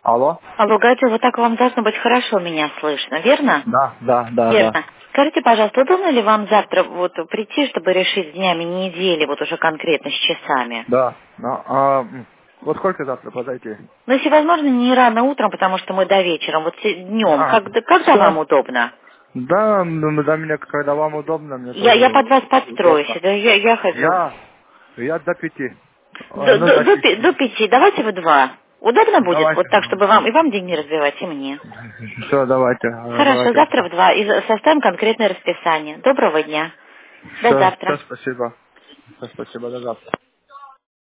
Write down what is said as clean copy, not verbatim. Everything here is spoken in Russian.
Алло? Алло, Гаджи, вот так вам должно быть хорошо меня слышно, верно? Да. Верно. Скажите, пожалуйста, удобно ли вам завтра вот прийти, чтобы решить с днями недели, вот уже конкретно с часами? Да. Вот сколько завтра подойти? Ну, если возможно, не рано утром, потому что мы до вечера, вот днем. Когда вам Все. удобно? Да, до меня, когда вам удобно, мне Я тоже под вас подстроюсь, удобно. да, я хожу. Я до 5. До 5, давайте в 2. Удобно будет вот Давайте. так, чтобы вам и вам день не разбивать, и мне? Все, давайте. Хорошо, Давайте. завтра в 2 и составим конкретное расписание. Доброго дня. До Все, завтра. спасибо. Все, спасибо, до завтра.